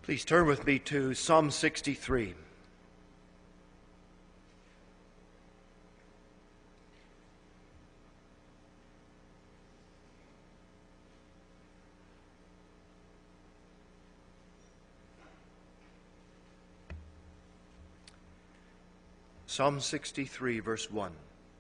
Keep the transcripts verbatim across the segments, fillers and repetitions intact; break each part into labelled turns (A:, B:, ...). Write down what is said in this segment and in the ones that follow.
A: Please turn with me to Psalm sixty-three. Psalm sixty-three, verse one.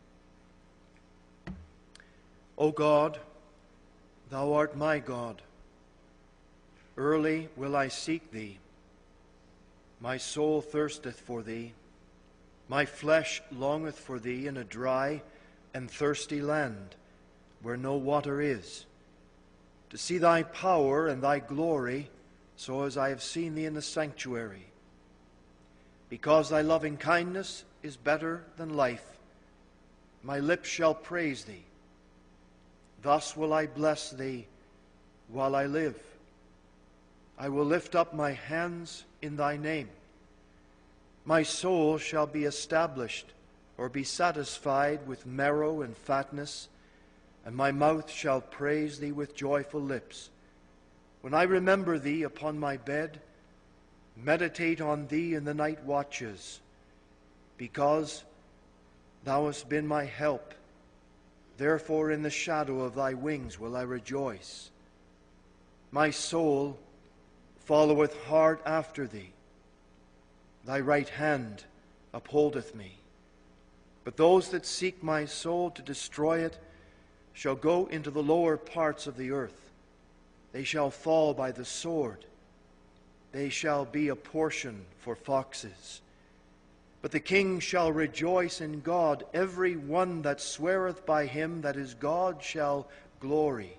A: O God, thou art my God. Early will I seek thee. My soul thirsteth for thee. My flesh longeth for thee in a dry and thirsty land, where no water is, to see thy power and thy glory, so as I have seen thee in the sanctuary. Because thy loving kindness is better than life, my lips shall praise thee. Thus will I bless thee while I live. I will lift up my hands in thy name. My soul shall be established or be satisfied with marrow and fatness, and my mouth shall praise thee with joyful lips. When I remember thee upon my bed, meditate on thee in the night watches, because thou hast been my help. Therefore in the shadow of thy wings will I rejoice. My soul followeth hard after thee. Thy right hand upholdeth me. But those that seek my soul to destroy it shall go into the lower parts of the earth. They shall fall by the sword. They shall be a portion for foxes. But the king shall rejoice in God. Every one that sweareth by him that is God shall glory.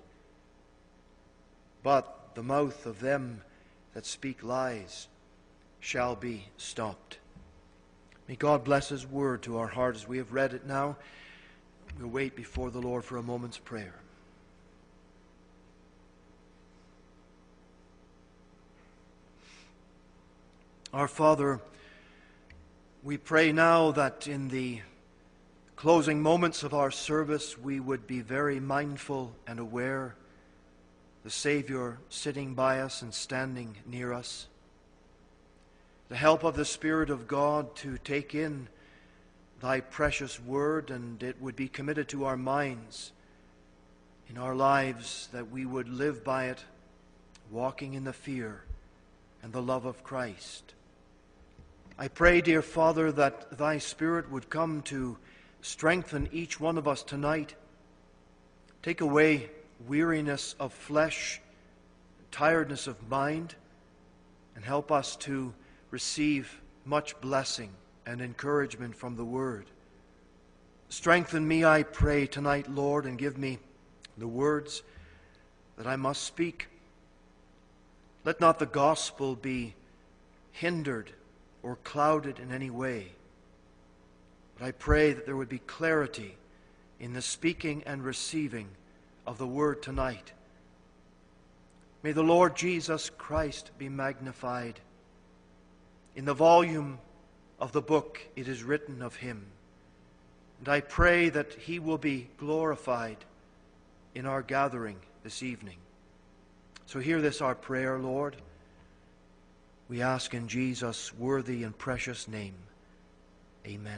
A: But the mouth of them that speak lies shall be stopped. May God bless His word to our heart as we have read it now. We'll wait before the Lord for a moment's prayer. Our Father, we pray now that in the closing moments of our service we would be very mindful and aware the Savior sitting by us and standing near us. The help of the Spirit of God to take in thy precious word, and it would be committed to our minds in our lives, that we would live by it, walking in the fear and the love of Christ. I pray, dear Father, that thy Spirit would come to strengthen each one of us tonight. Take away weariness of flesh, tiredness of mind, and help us to receive much blessing and encouragement from the Word. Strengthen me, I pray, tonight, Lord, and give me the words that I must speak. Let not the gospel be hindered or clouded in any way, but I pray that there would be clarity in the speaking and receiving of the word tonight. May the Lord Jesus Christ be magnified. In the volume of the book it is written of him, and I pray that he will be glorified in our gathering this evening. So hear this, our prayer, Lord. We ask in Jesus' worthy and precious name. Amen.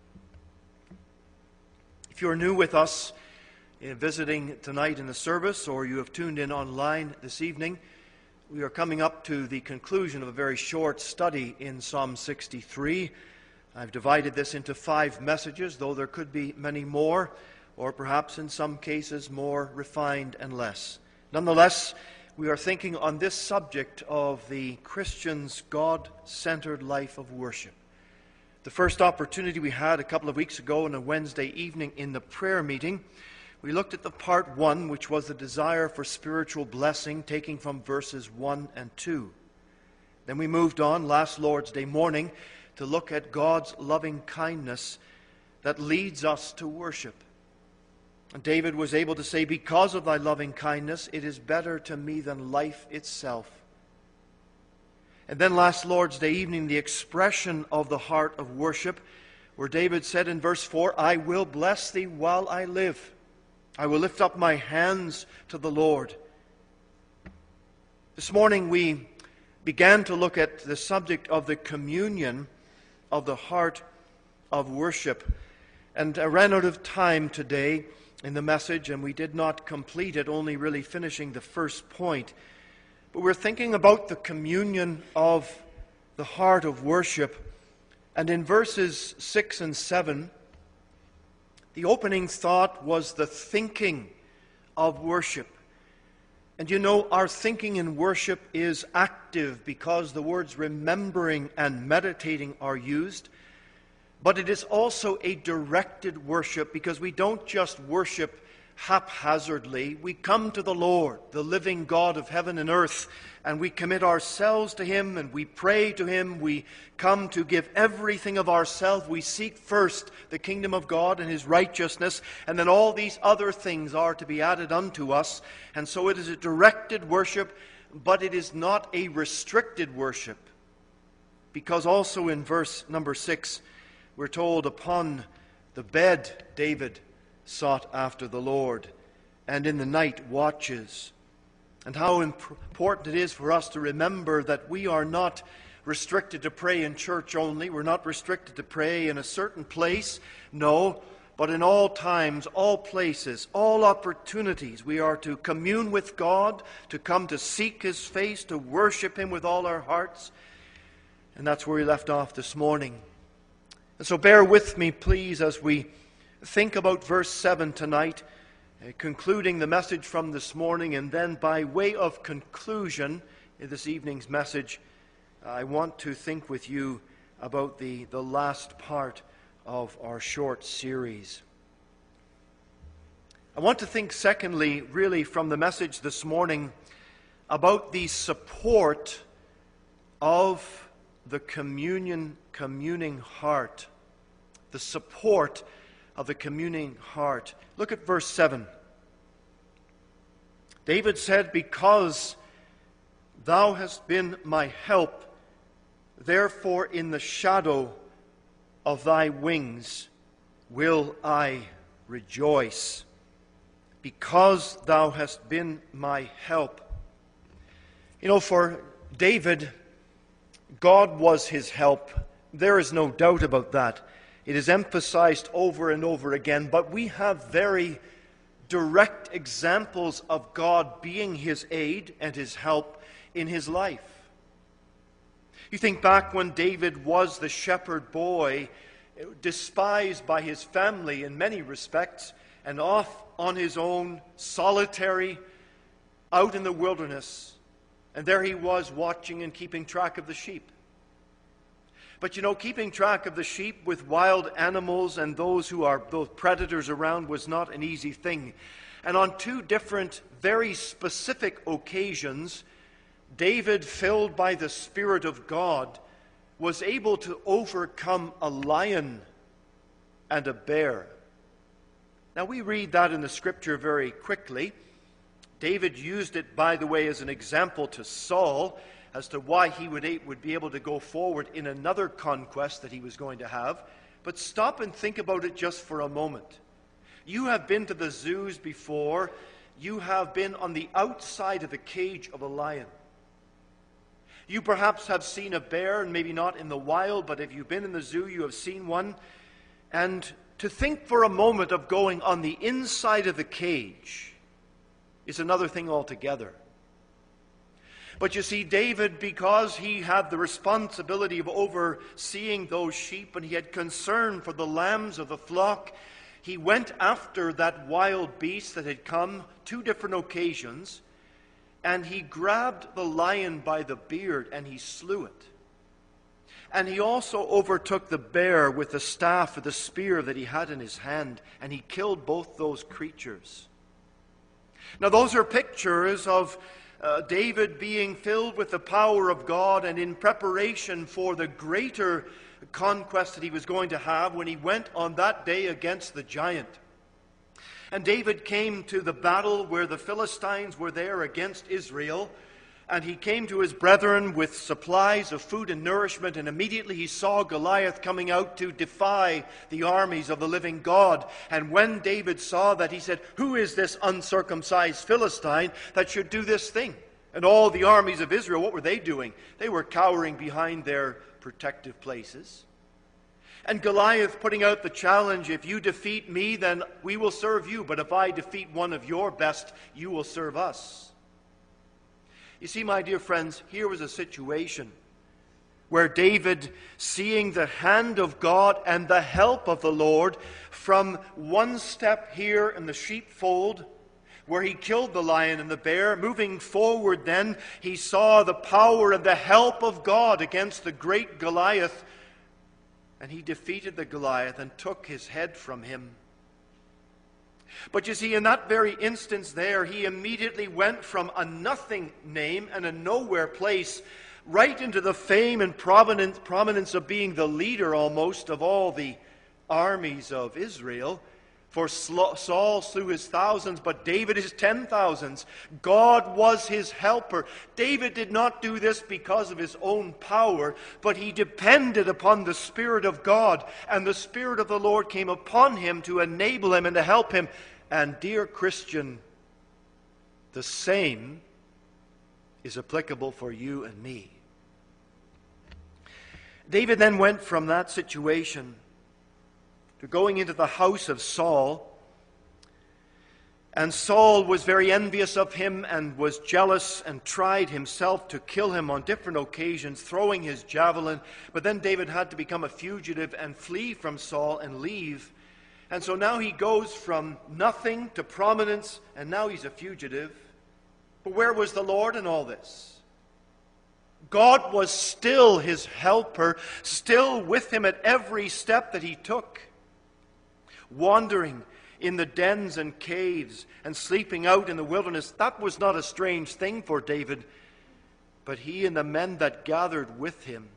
A: If you're new with us, visiting tonight in the service, or you have tuned in online this evening, we are coming up to the conclusion of a very short study in Psalm sixty-three. I've divided this into five messages, though there could be many more, or perhaps in some cases more refined and less. Nonetheless, we are thinking on this subject of the Christian's God-centered life of worship. The first opportunity we had a couple of weeks ago on a Wednesday evening in the prayer meeting, we looked at the part one, which was the desire for spiritual blessing, taking from verses one and two. Then we moved on last Lord's Day morning to look at God's loving kindness that leads us to worship. And David was able to say, because of thy loving kindness, it is better to me than life itself. And then last Lord's Day evening, the expression of the heart of worship, where David said in verse four, I will bless thee while I live. I will lift up my hands to the Lord. This morning we began to look at the subject of the communion of the heart of worship. And I ran out of time today in the message, and we did not complete it, only really finishing the first point. But we're thinking about the communion of the heart of worship. And in verses six and seven, the opening thought was the thinking of worship. And you know, our thinking in worship is active because the words remembering and meditating are used. But it is also a directed worship because we don't just worship haphazardly. We come to the Lord, the living God of heaven and earth, and we commit ourselves to Him and we pray to Him. We come to give everything of ourselves. We seek first the kingdom of God and His righteousness, and then all these other things are to be added unto us. And so it is a directed worship, but it is not a restricted worship. Because also in verse number six, we're told, upon the bed David sought after the Lord, and in the night watches. And how important it is for us to remember that we are not restricted to pray in church only. We're not restricted to pray in a certain place. No, but in all times, all places, all opportunities, we are to commune with God, to come to seek His face, to worship Him with all our hearts. And that's where we left off this morning. And so bear with me, please, as we think about verse seven tonight, uh, concluding the message from this morning, and then by way of conclusion in this evening's message, I want to think with you about the, the last part of our short series. I want to think, secondly, really from the message this morning, about the support of the communion, communing heart. The support of the communing heart. Look at verse seven. David said, "Because thou hast been my help, therefore in the shadow of thy wings will I rejoice. Because thou hast been my help." You know, for David, God was his help. There is no doubt about that. It is emphasized over and over again, but we have very direct examples of God being his aid and his help in his life. You think back when David was the shepherd boy, despised by his family in many respects, and off on his own, solitary, out in the wilderness. And there he was watching and keeping track of the sheep. But you know, keeping track of the sheep with wild animals and those who are those predators around was not an easy thing. And on two different, very specific occasions, David, filled by the Spirit of God, was able to overcome a lion and a bear. Now we read that in the Scripture very quickly. David used it, by the way, as an example to Saul as to why he would, would be able to go forward in another conquest that he was going to have. But stop and think about it just for a moment. You have been to the zoos before. You have been on the outside of the cage of a lion. You perhaps have seen a bear, and maybe not in the wild, but if you've been in the zoo, you have seen one. And to think for a moment of going on the inside of the cage is another thing altogether. But you see, David, because he had the responsibility of overseeing those sheep and he had concern for the lambs of the flock, he went after that wild beast that had come two different occasions, and he grabbed the lion by the beard and he slew it. And he also overtook the bear with the staff or the spear that he had in his hand, and he killed both those creatures. Now those are pictures of uh, David being filled with the power of God and in preparation for the greater conquest that he was going to have when he went on that day against the giant. And David came to the battle where the Philistines were there against Israel, and he came to his brethren with supplies of food and nourishment, and immediately he saw Goliath coming out to defy the armies of the living God. And when David saw that, he said, "Who is this uncircumcised Philistine that should do this thing?" And all the armies of Israel, what were they doing? They were cowering behind their protective places. And Goliath putting out the challenge, if you defeat me, then we will serve you. But if I defeat one of your best, you will serve us. You see, my dear friends, here was a situation where David, seeing the hand of God and the help of the Lord, from one step here in the sheepfold, where he killed the lion and the bear, moving forward then, he saw the power and the help of God against the great Goliath. And he defeated the Goliath and took his head from him. But you see, in that very instance there, he immediately went from a nothing name and a nowhere place right into the fame and prominence, prominence of being the leader almost of all the armies of Israel. For Saul slew his thousands, but David his ten thousands. God was his helper. David did not do this because of his own power, but he depended upon the Spirit of God, and the Spirit of the Lord came upon him to enable him and to help him. And dear Christian, the same is applicable for you and me. David then went from that situation to going into the house of Saul. And Saul was very envious of him and was jealous and tried himself to kill him on different occasions, throwing his javelin. But then David had to become a fugitive and flee from Saul and leave. And so now he goes from nothing to prominence, and now he's a fugitive. But where was the Lord in all this? God was still his helper, still with him at every step that he took. Wandering in the dens and caves and sleeping out in the wilderness, that was not a strange thing for David, but he and the men that gathered with him,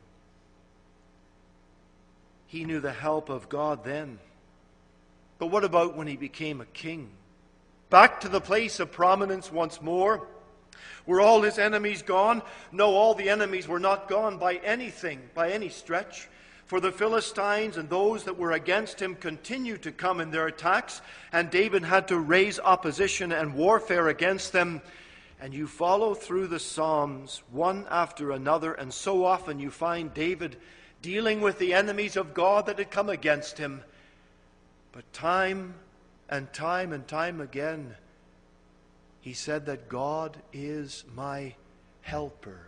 A: he knew the help of God then. But what about when he became a king? Back to the place of prominence once more. Were all his enemies gone? No, all the enemies were not gone by anything, by any stretch. For the Philistines and those that were against him continued to come in their attacks, and David had to raise opposition and warfare against them. And you follow through the Psalms one after another, and so often you find David dealing with the enemies of God that had come against him. But time and time and time again, he said that God is my helper.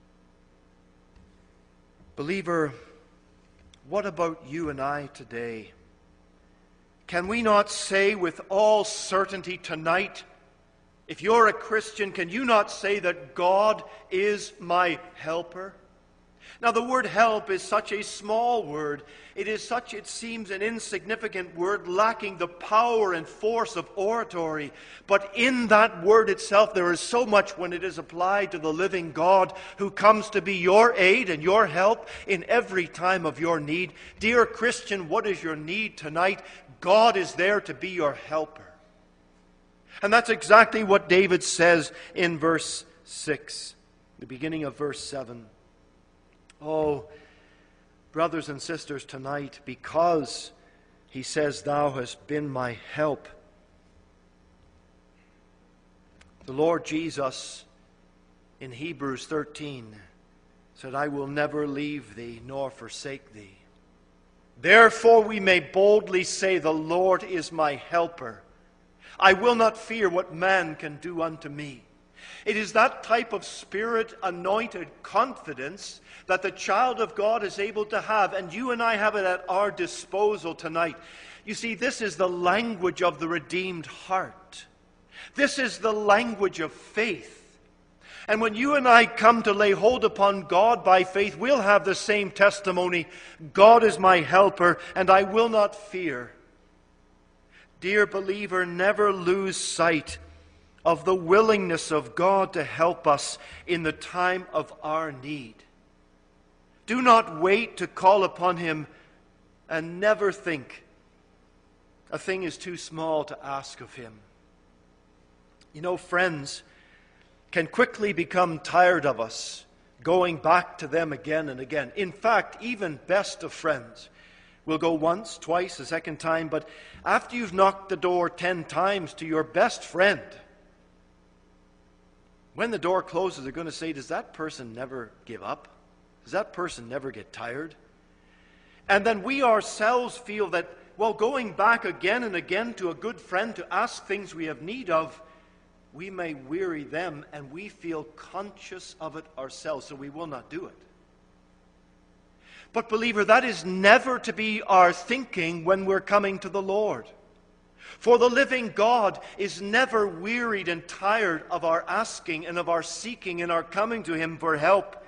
A: Believer, what about you and I today? Can we not say with all certainty tonight, if you're a Christian, can you not say that God is my helper? Now, the word help is such a small word. It is such, it seems, an insignificant word, lacking the power and force of oratory. But in that word itself, there is so much when it is applied to the living God who comes to be your aid and your help in every time of your need. Dear Christian, what is your need tonight? God is there to be your helper. And that's exactly what David says in verse six, the beginning of verse seven. Oh, brothers and sisters, tonight, because he says, thou hast been my help. The Lord Jesus in Hebrews thirteen said, I will never leave thee nor forsake thee. Therefore we may boldly say, the Lord is my helper. I will not fear what man can do unto me. It is that type of Spirit-anointed confidence that the child of God is able to have, and you and I have it at our disposal tonight. You see, this is the language of the redeemed heart. This is the language of faith. And when you and I come to lay hold upon God by faith, we'll have the same testimony. God is my helper, and I will not fear. Dear believer, never lose sight of the willingness of God to help us in the time of our need. Do not wait to call upon Him, and never think a thing is too small to ask of Him. You know, friends can quickly become tired of us going back to them again and again. In fact, even best of friends will go once, twice, a second time, but after you've knocked the door ten times to your best friend, When the door closes, they're going to say, does that person never give up? Does that person never get tired? And then we ourselves feel that, well, going back again and again to a good friend to ask things we have need of, we may weary them, and we feel conscious of it ourselves, so we will not do it. But believer, that is never to be our thinking when we're coming to the Lord. For the living God is never wearied and tired of our asking and of our seeking and our coming to Him for help.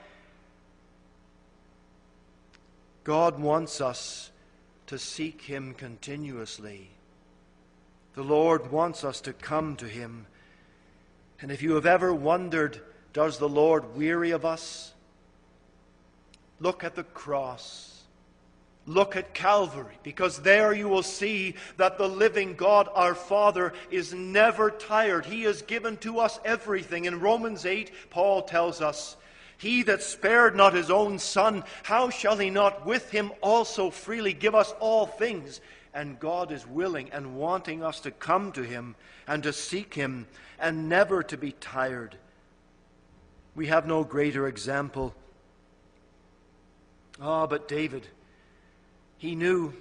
A: God wants us to seek Him continuously. The Lord wants us to come to Him. And if you have ever wondered, does the Lord weary of us? Look at the cross. Look at Calvary, because there you will see that the living God, our Father, is never tired. He has given to us everything. In Romans eight, Paul tells us, He that spared not His own Son, how shall He not with Him also freely give us all things? And God is willing and wanting us to come to Him and to seek Him and never to be tired. We have no greater example. Ah, but David, he knew,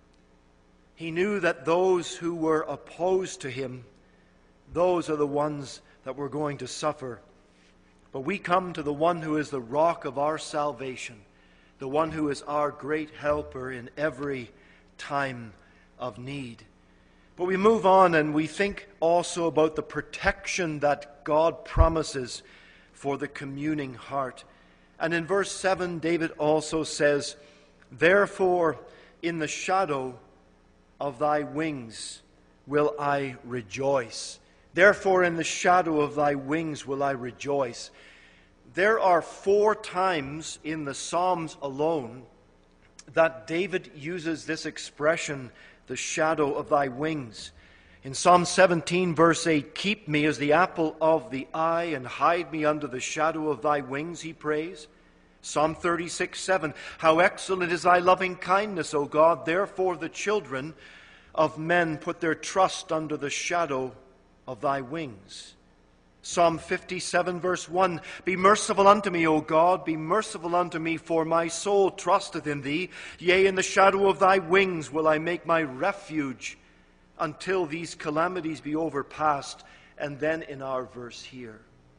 A: he knew that those who were opposed to him, those are the ones that were going to suffer. But we come to the one who is the rock of our salvation, the one who is our great helper in every time of need. But we move on and we think also about the protection that God promises for the communing heart. And in verse seven, David also says, therefore, in the shadow of thy wings will I rejoice. Therefore, in the shadow of thy wings will I rejoice. There are four times in the Psalms alone that David uses this expression, the shadow of thy wings. In Psalm seventeen, verse eight, keep me as the apple of the eye and hide me under the shadow of thy wings, he prays. Psalm thirty-six, seven, how excellent is thy loving kindness, O God, therefore the children of men put their trust under the shadow of thy wings. Psalm fifty-seven, verse one, be merciful unto me, O God, be merciful unto me, for my soul trusteth in thee. Yea, in the shadow of thy wings will I make my refuge until these calamities be overpast. And then in our verse here,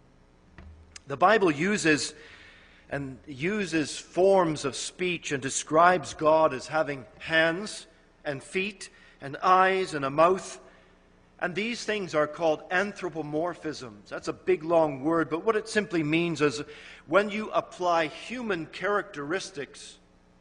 A: the Bible uses and uses forms of speech and describes God as having hands and feet and eyes and a mouth. And these things are called anthropomorphisms. That's a big, long word, but what it simply means is when you apply human characteristics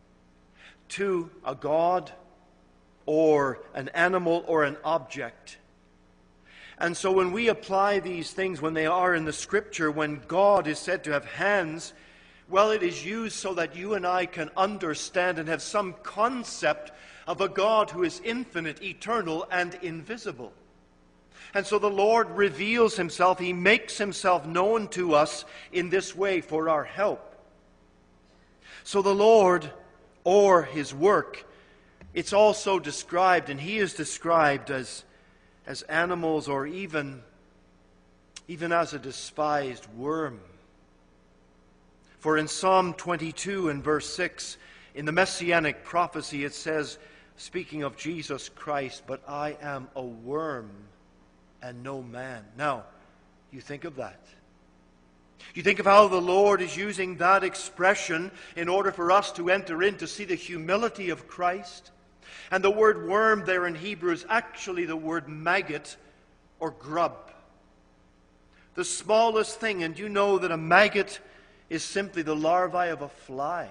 A: to a god or an animal or an object. And so when we apply these things, when they are in the Scripture, when God is said to have hands, well, it is used so that you and I can understand and have some concept of a God who is infinite, eternal, and invisible. And so the Lord reveals Himself. He makes Himself known to us in this way for our help. So the Lord, or His work, it's also described, and He is described as, as animals or even, even as a despised worm. For in Psalm twenty-two and verse six, in the Messianic prophecy, it says, speaking of Jesus Christ, but I am a worm and no man. Now, you think of that. You think of how the Lord is using that expression in order for us to enter in to see the humility of Christ. And the word worm there in Hebrew is actually the word maggot or grub. The smallest thing, and you know that a maggot is simply the larvae of a fly.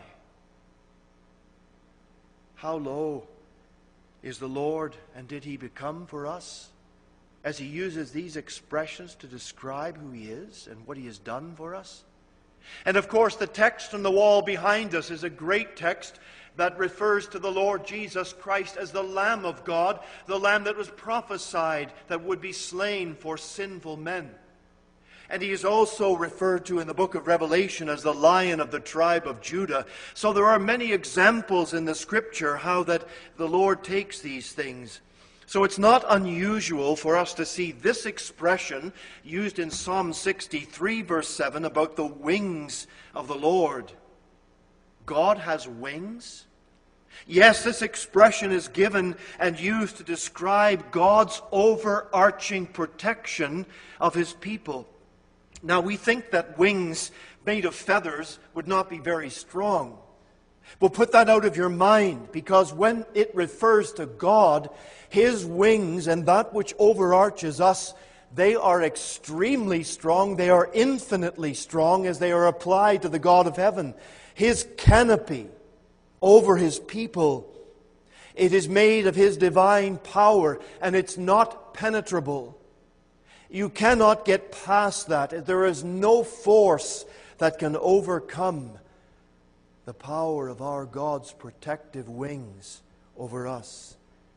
A: How low is the Lord, and did He become for us? As He uses these expressions to describe who He is and what He has done for us. And of course, the text on the wall behind us is a great text that refers to the Lord Jesus Christ as the Lamb of God, the Lamb that was prophesied that would be slain for sinful men. And He is also referred to in the book of Revelation as the Lion of the tribe of Judah. So there are many examples in the Scripture how that the Lord takes these things. So it's not unusual for us to see this expression used in Psalm sixty-three, verse seven, about the wings of the Lord. God has wings? Yes, this expression is given and used to describe God's overarching protection of His people. Now, we think that wings made of feathers would not be very strong. But put that out of your mind, because when it refers to God, His wings and that which overarches us, they are extremely strong. They are infinitely strong as they are applied to the God of heaven. His canopy over His people, it is made of His divine power, and it's not penetrable. You cannot get past that. There is no force that can overcome the power of our God's protective wings over us.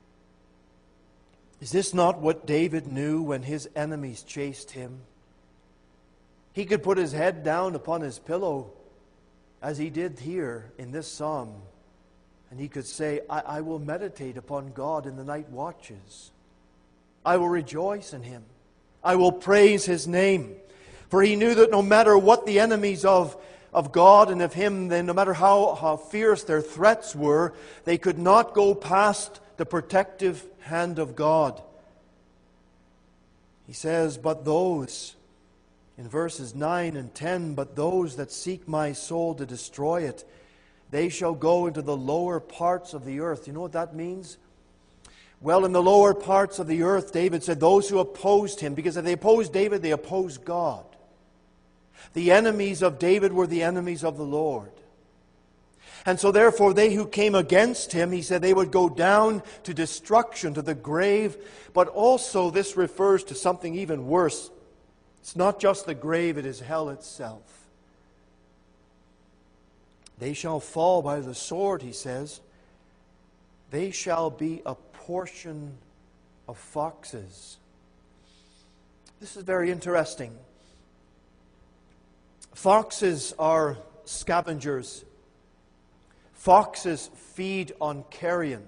A: Is this not what David knew when his enemies chased him? He could put his head down upon his pillow, as he did here in this psalm, and he could say, I, I will meditate upon God in the night watches. I will rejoice in Him. I will praise His name. For he knew that no matter what the enemies of, of God and of Him, then no matter how, how fierce their threats were, they could not go past the protective hand of God. He says, but those, in verses nine and ten, but those that seek my soul to destroy it, they shall go into the lower parts of the earth. You know what that means? Well, in the lower parts of the earth, David said, those who opposed him, because if they opposed David, they opposed God. The enemies of David were the enemies of the Lord. And so therefore they who came against him, he said they would go down to destruction, to the grave. But also this refers to something even worse. It's not just the grave, it is hell itself. They shall fall by the sword, he says. They shall be a portion of foxes. This is very interesting. Foxes are scavengers. Foxes feed on carrion.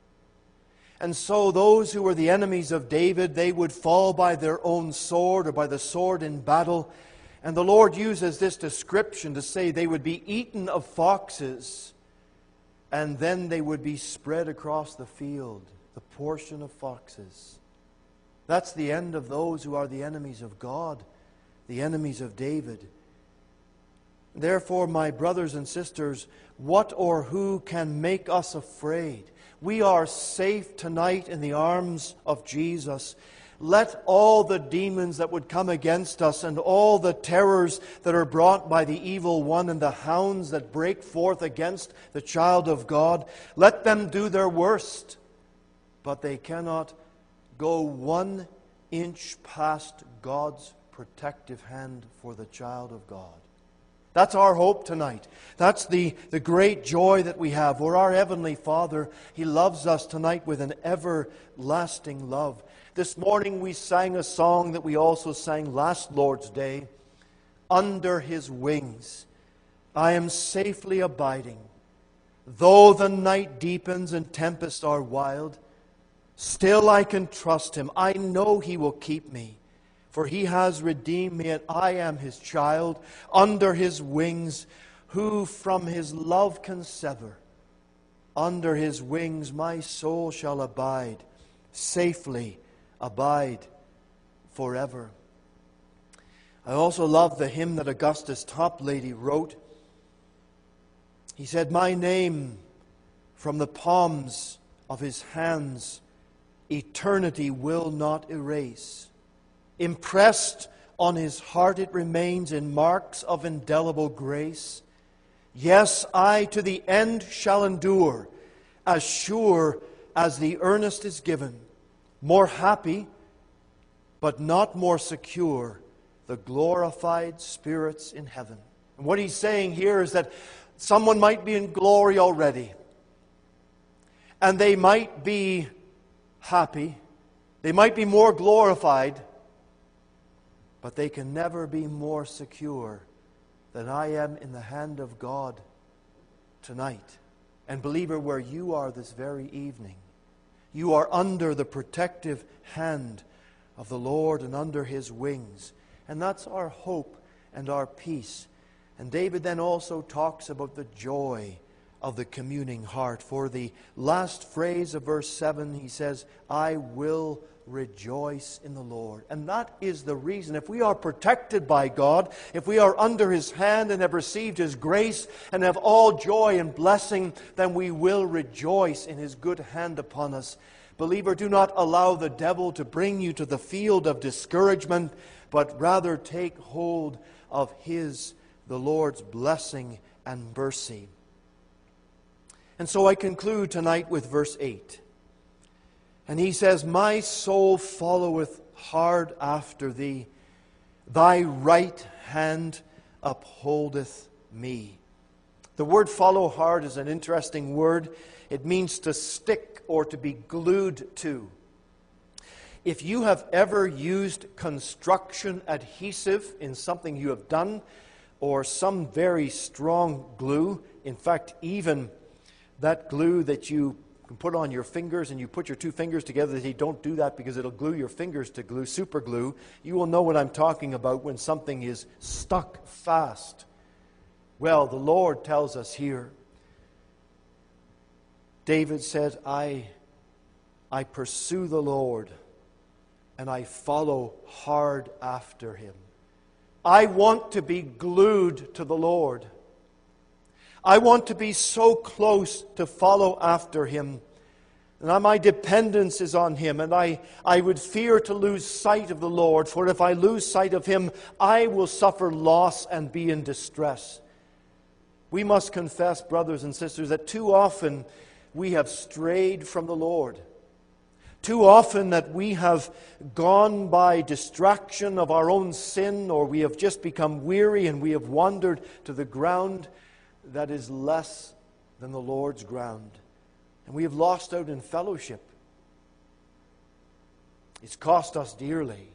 A: And so those who were the enemies of David, they would fall by their own sword or by the sword in battle. And the Lord uses this description to say they would be eaten of foxes, and then they would be spread across the field, the portion of foxes. That's the end of those who are the enemies of God, the enemies of David. Therefore, my brothers and sisters, what or who can make us afraid? We are safe tonight in the arms of Jesus. Let all the demons that would come against us and all the terrors that are brought by the evil one and the hounds that break forth against the child of God, let them do their worst, but they cannot go one inch past God's protective hand for the child of God. That's our hope tonight. That's the, the great joy that we have. For our Heavenly Father, He loves us tonight with an everlasting love. This morning we sang a song that we also sang last Lord's Day. Under His wings I am safely abiding. Though the night deepens and tempests are wild, still I can trust Him. I know He will keep me. For He has redeemed me, and I am His child. Under His wings, who from His love can sever? Under His wings my soul shall abide, safely abide forever. I also love the hymn that Augustus Toplady wrote. He said, my name from the palms of His hands eternity will not erase. Impressed on His heart it remains in marks of indelible grace. Yes, I to the end shall endure, as sure as the earnest is given. More happy, but not more secure, the glorified spirits in heaven. And what he's saying here is that someone might be in glory already, and they might be happy, they might be more glorified, but they can never be more secure than I am in the hand of God tonight. And believer, where you are this very evening, You are under the protective hand of the Lord and under His wings. And that's our hope and our peace. And David then also talks about the joy of the communing heart. For the last phrase of verse seven, he says, I will rejoice in the Lord. And that is the reason. If we are protected by God, if we are under His hand and have received His grace and have all joy and blessing, then we will rejoice in His good hand upon us. Believer, do not allow the devil to bring you to the field of discouragement, but rather take hold of His, the Lord's blessing and mercy. And so I conclude tonight with verse eight. And he says, My soul followeth hard after thee. Thy right hand upholdeth me. The word follow hard is an interesting word. It means to stick or to be glued to. If you have ever used construction adhesive in something you have done, or some very strong glue, in fact, even that glue that you can put on your fingers and you put your two fingers together, they don't do that because it'll glue your fingers to glue, super glue. You will know what I'm talking about when something is stuck fast. Well, the Lord tells us here, David said, I, I pursue the Lord and I follow hard after Him. I want to be glued to the Lord. I want to be so close to follow after Him. And my dependence is on Him. And I, I would fear to lose sight of the Lord. For if I lose sight of Him, I will suffer loss and be in distress. We must confess, brothers and sisters, that too often we have strayed from the Lord. Too often that we have gone by distraction of our own sin, or we have just become weary and we have wandered to the ground that is less than the Lord's ground. And we have lost out in fellowship. It's cost us dearly.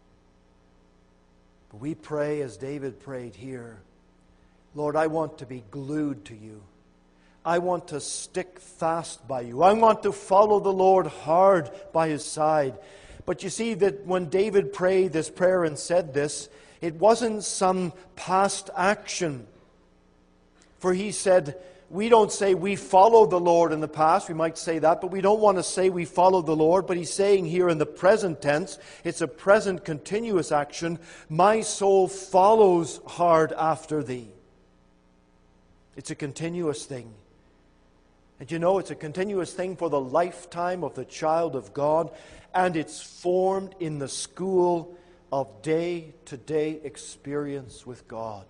A: But we pray as David prayed here, Lord, I want to be glued to You. I want to stick fast by You. I want to follow the Lord hard by His side. But you see that when David prayed this prayer and said this, it wasn't some past action. For he said, we don't say we followed the Lord in the past. We might say that, but we don't want to say we followed the Lord. But he's saying here in the present tense, it's a present continuous action. My soul follows hard after Thee. It's a continuous thing. And you know, it's a continuous thing for the lifetime of the child of God, and it's formed in the school of day-to-day experience with God.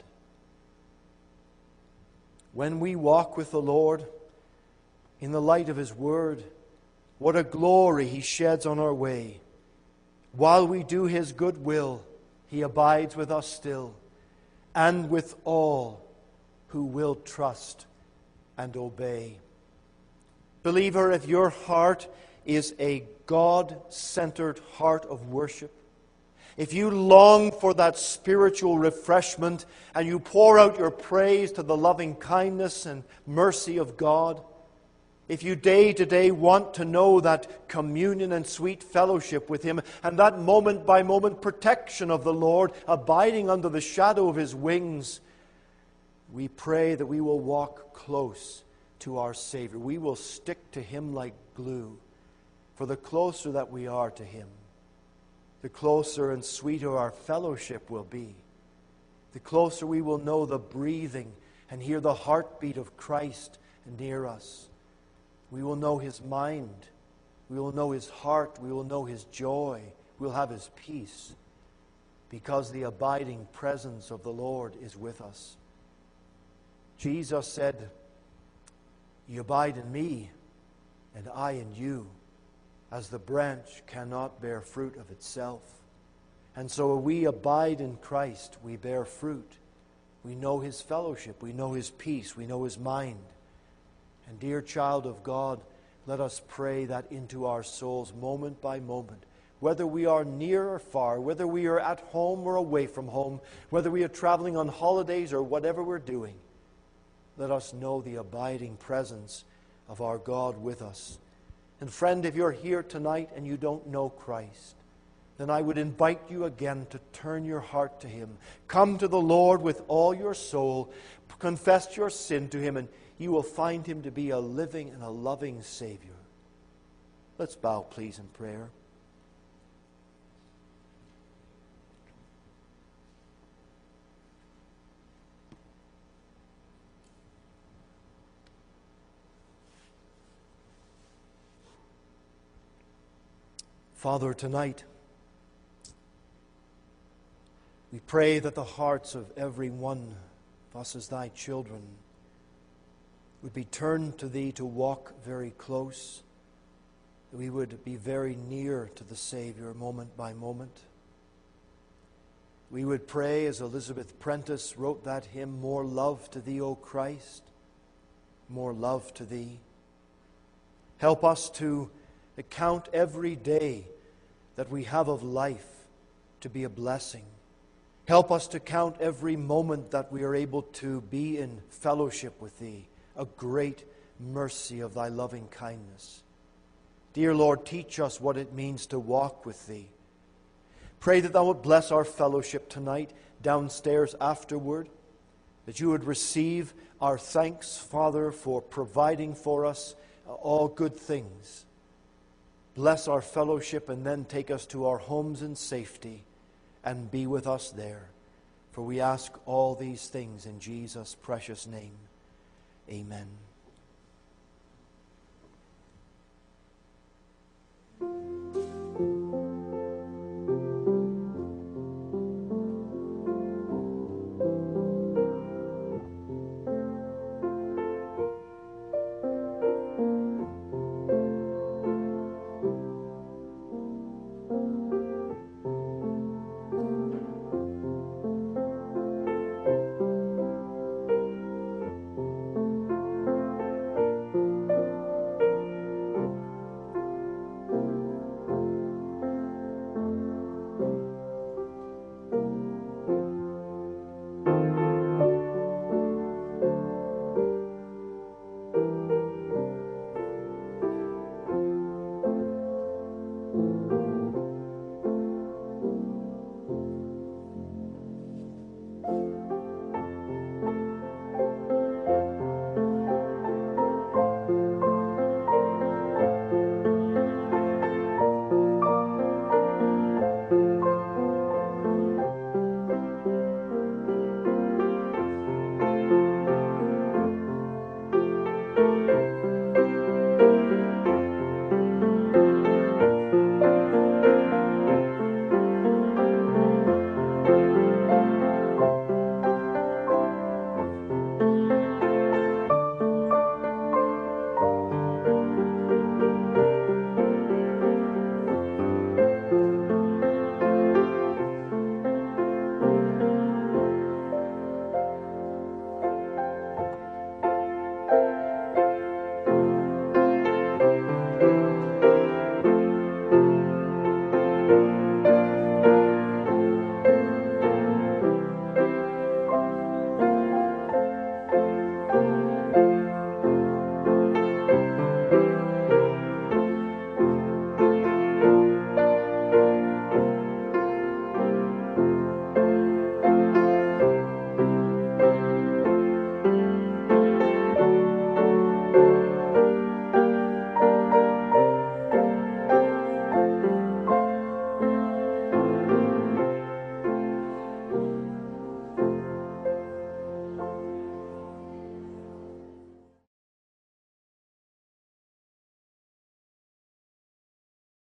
A: When we walk with the Lord in the light of His Word, what a glory He sheds on our way. While we do His good will, He abides with us still, and with all who will trust and obey. Believer, if your heart is a God-centered heart of worship, if you long for that spiritual refreshment and you pour out your praise to the loving kindness and mercy of God, if you day to day want to know that communion and sweet fellowship with Him and that moment by moment protection of the Lord, abiding under the shadow of His wings, we pray that we will walk close to our Savior. We will stick to Him like glue. For the closer that we are to Him, the closer and sweeter our fellowship will be. The closer we will know the breathing and hear the heartbeat of Christ near us. We will know His mind. We will know His heart. We will know His joy. We'll have His peace, because the abiding presence of the Lord is with us. Jesus said, You abide in me, and I in you, as the branch cannot bear fruit of itself. And so we abide in Christ, we bear fruit. We know His fellowship, we know His peace, we know His mind. And dear child of God, let us pray that into our souls moment by moment. Whether we are near or far, whether we are at home or away from home, whether we are traveling on holidays or whatever we're doing, let us know the abiding presence of our God with us. And friend, if you're here tonight and you don't know Christ, then I would invite you again to turn your heart to Him. Come to the Lord with all your soul. Confess your sin to Him, and you will find Him to be a living and a loving Savior. Let's bow, please, in prayer. Father, tonight, we pray that the hearts of every one of us as Thy children would be turned to Thee to walk very close, that we would be very near to the Savior moment by moment. We would pray, as Elizabeth Prentice wrote that hymn, more love to Thee, O Christ, more love to Thee. Help us to count every day that we have of life to be a blessing. Help us to count every moment that we are able to be in fellowship with Thee, a great mercy of Thy loving kindness. Dear Lord, teach us what it means to walk with Thee. Pray that Thou would bless our fellowship tonight, downstairs afterward, that You would receive our thanks, Father, for providing for us all good things. Bless our fellowship and then take us to our homes in safety and be with us there. For we ask all these things in Jesus' precious name. Amen.